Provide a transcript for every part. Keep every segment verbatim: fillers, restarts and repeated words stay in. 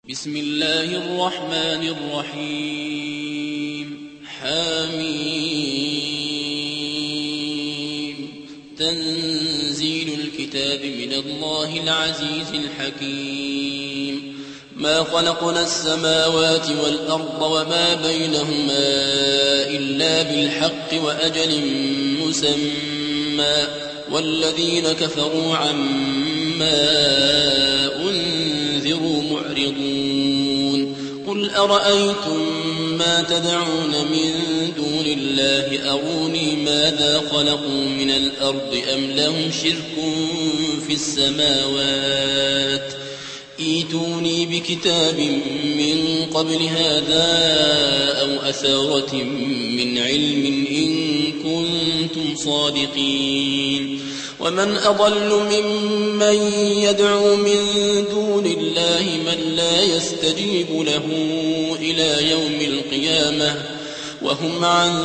بسم الله الرحمن الرحيم حميم تنزيل الكتاب من الله العزيز الحكيم ما خلقنا السماوات والأرض وما بينهما إلا بالحق وأجل مسمى والذين كفروا عما أنذروا معرضون قل أرأيتم ما تدعون من دون الله أروني ماذا خلقوا من الأرض أم لهم شرك في السماوات ائتوني بكتاب من قبل هذا أو أثارة من علم إن كنتم صادقين ومن أضل ممن يدعو من دون الله من لا يستجيب له إلى يوم القيامة وهم عن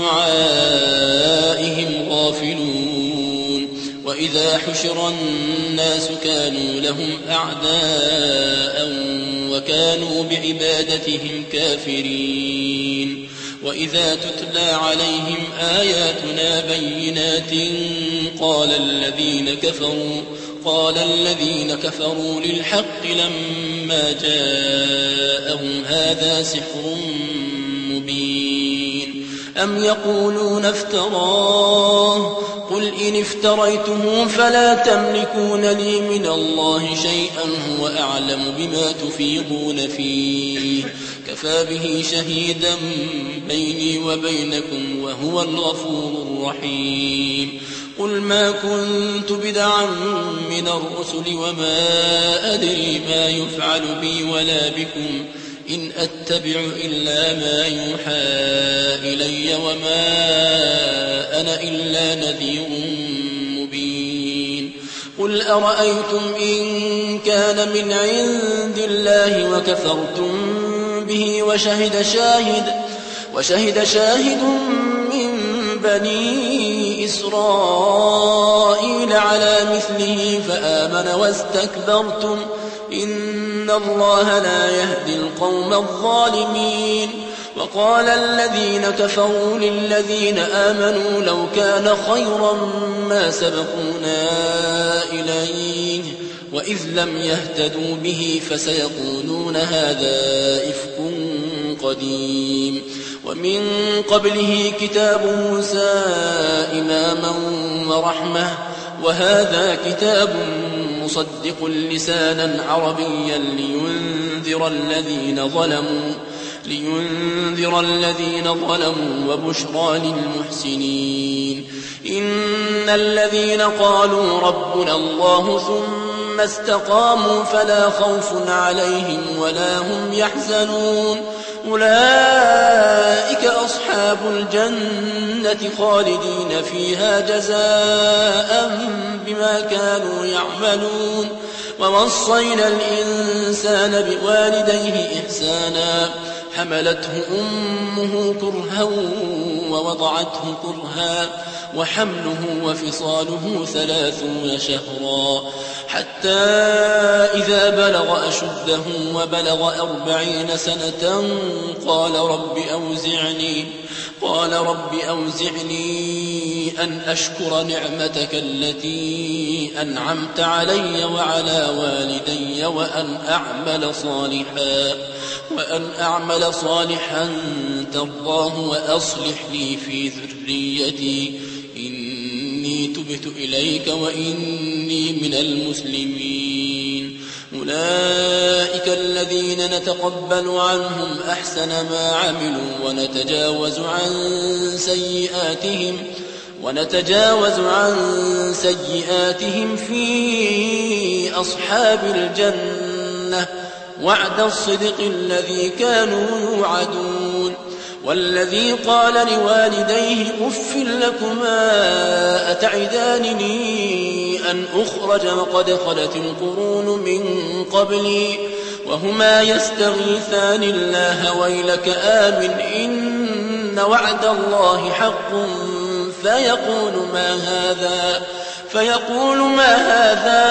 دعائهم غافلون وإذا حشر الناس كانوا لهم أعداء وكانوا بعبادتهم كافرين وإذا تتلى عليهم آياتنا بينات قال الذين كفروا قال الذين كفروا للحق لما جاءهم هذا سحر مبين أم يقولون افتراه قل إن افتريته فلا تملكون لي من الله شيئا هو أعلم بما تفيضون فيه كفى به شهيدا بيني وبينكم وهو الغفور الرحيم قل ما كنت بدعا من الرسل وما أدري ما يفعل بي ولا بكم إن أتبع إلا ما يوحى إلي وما أنا إلا نذير مبين قل أرأيتم إن كان من عند الله وكفرتم به وشهد شاهد وشهد شاهد من بني إسرائيل على مثله فآمن واستكبرتم إن الله لا يهدي القوم الظالمين وقال الذين كفروا للذين آمنوا لو كان خيرا ما سبقونا إليه وإذ لم يهتدوا به فسيقولون هذا إفك قديم ومن قبله كتاب موسى إماما ورحمة وهذا كتاب مصدق لسانا عربيا لينذر الذين ظلموا لينذر الذين ظلموا وبشرى للمحسنين إن الذين قالوا ربنا الله ثم استقاموا فلا خوف عليهم ولا هم يحزنون أولئك أصحاب الجنة خالدين فيها جزاء بما كانوا يعملون ووصينا الإنسان بوالديه إحسانا حملته أمه كرها ووضعته كرها وحمله وفصاله ثلاثون شهرا حتى إذا بلغ أشده وبلغ أربعين سنة قال رب أوزعني قال رب أوزعني أن أشكر نعمتك التي أنعمت علي وعلى والدي وأن أعمل صالحا وأن أعمل صالحا ترضاه وأصلح لي في ذريتي إني تبت إليك وإني من المسلمين أولئك الذين نتقبل عنهم أحسن ما عملوا ونتجاوز عن سيئاتهم ونتجاوز عن سيئاتهم في أصحاب الجنة وعد الصدق الذي كانوا يوعدون والذي قال لوالديه أف لكما أتعدانني أن أخرج وقد خلت القرون من قبلي وهما يستغيثان الله ويلك آمن إن وعد الله حق فيقول ما هذا فيقول ما هذا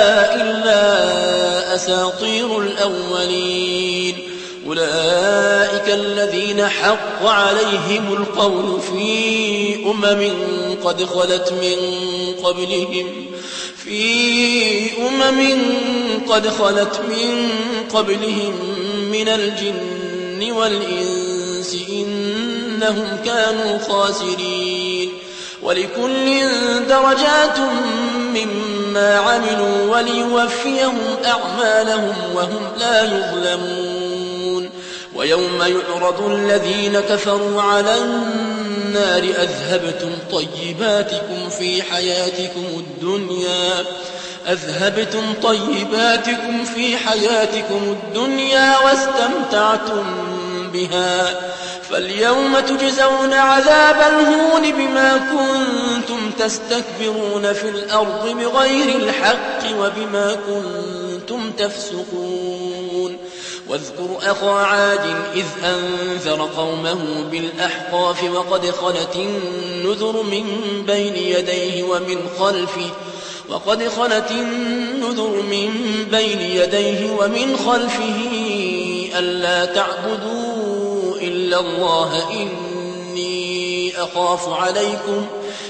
إلا أساطير الأولين أولئك الذين حق عليهم القول في أمم قد خلت من قبلهم في أمم قد خلت من قبلهم من الجن والإنس إنهم كانوا خاسرين ولكل درجات مما عملوا وليوفيهم أعمالهم وهم لا يظلمون ويوم يعرض الذين كفروا على النار أذهبتم طيباتكم في حياتكم الدنيا أذهبتم طيباتكم في حياتكم الدنيا واستمتعتم بها فاليوم تجزون عذاب الهون بما كنتم تستكبرون في الأرض بغير الحق وبما كنتم تفسقون واذكر أخا عاد إذ أنذر قومه بالأحقاف وقد خلت النذر من بين يديه ومن خلفه وقد خلت النذر من بين يديه ومن خلفه ألا تعبدوا إلا الله إني أخاف عليكم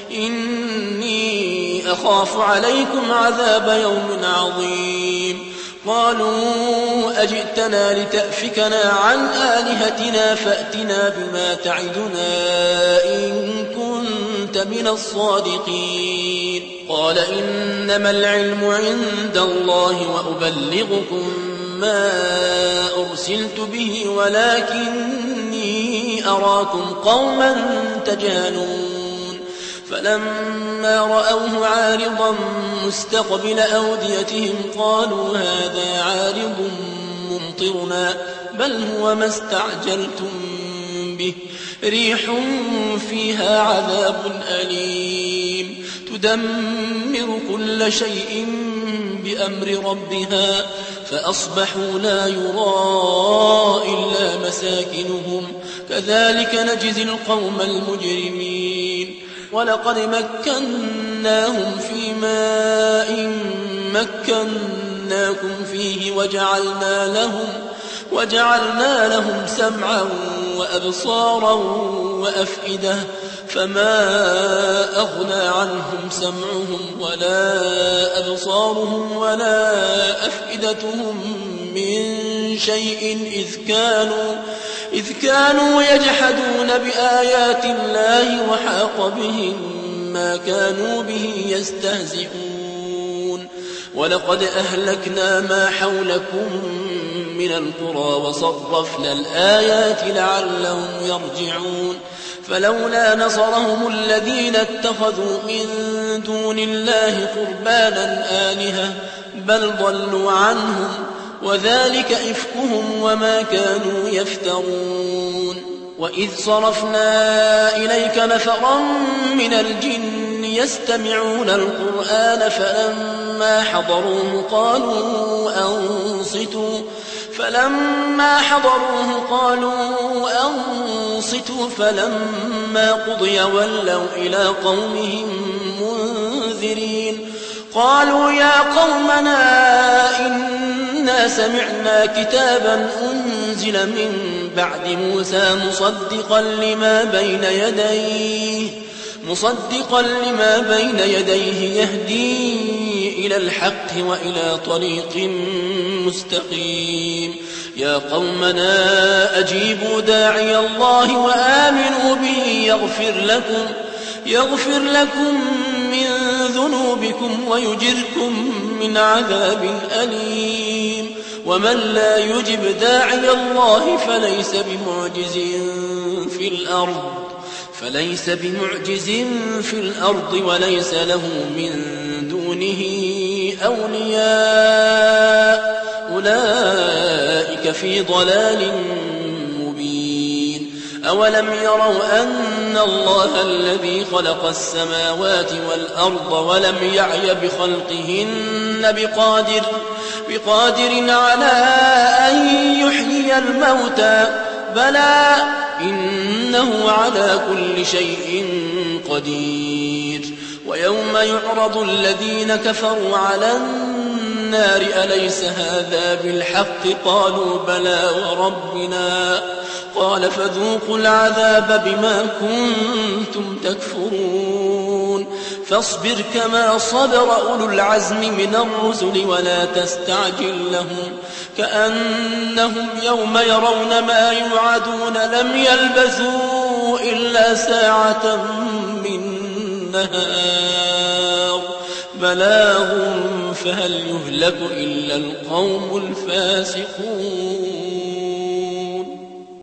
إني أخاف عليكم عذاب يوم عظيم قالوا أجئتنا لتأفكنا عن آلهتنا فأتنا بما تعدنا إن كنت من الصادقين قال إنما العلم عند الله وأبلغكم ما أرسلت به ولكني أراكم قوما تجهلون فلما رأوه عارضا مستقبل أوديتهم قالوا هذا عارض ممطرنا بل هو ما استعجلتم به ريح فيها عذاب أليم تدمر كل شيء بأمر ربها فأصبحوا لا يرى إلا مساكنهم كذلك نجزي القوم المجرمين ولقد مكناهم في ماء مكناكم فيه وجعلنا لهم وجعلنا لهم سمعا وأبصارا وأفئدة فما أغنى عنهم سمعهم ولا أبصارهم ولا أفئدتهم من شيء إذ كانوا إذ كانوا يجحدون بآيات الله وحاق بهم ما كانوا به يستهزئون ولقد أهلكنا ما حولكم من القرى وصرفنا الآيات لعلهم يرجعون فلولا نصرهم الذين اتخذوا من دون الله قربانا آلهة بل ضلوا عنهم وذلك إفكهم وما كانوا يفترون وإذ صرفنا إليك نفرا من الجن يستمعون القرآن فلما حضروه قالوا أنصتوا فلما حضروه قالوا أنصتوا فلما قضي ولوا إلى قومهم منذرين قالوا يا قومنا إنا سمعنا كتابا أنزل من بعد موسى مصدقا لما بين يديه مصدقا لما بين يديه يهدي إلى الحق وإلى طريق مستقيم يا قومنا أجيبوا داعي الله وآمنوا به يغفر لكم يغفر لكم من ذنوبكم ويجركم من عذاب أليم ومن لا يجب داعي الله فليس بمعجز في الأرض فليس بمعجز في الأرض وليس له من دونه أولياء أولئك في ضلال مبين أولم يروا أن الله الذي خلق السماوات والأرض ولم يعي بخلقهن بقادر بقادر على أن يحيي الموتى بلى إنه على كل شيء قدير ويوم يعرض الذين كفروا على النار أليس هذا بالحق قالوا بلى وربنا قال فذوقوا العذاب بما كنتم تكفرون فاصبر كما صبر أولو العزم من الرسل ولا تستعجل لهم كأنهم يوم يرون ما يوعدون لم يلبثوا إلا ساعة من نهار بلاغ فهل يهلك إلا القوم الفاسقون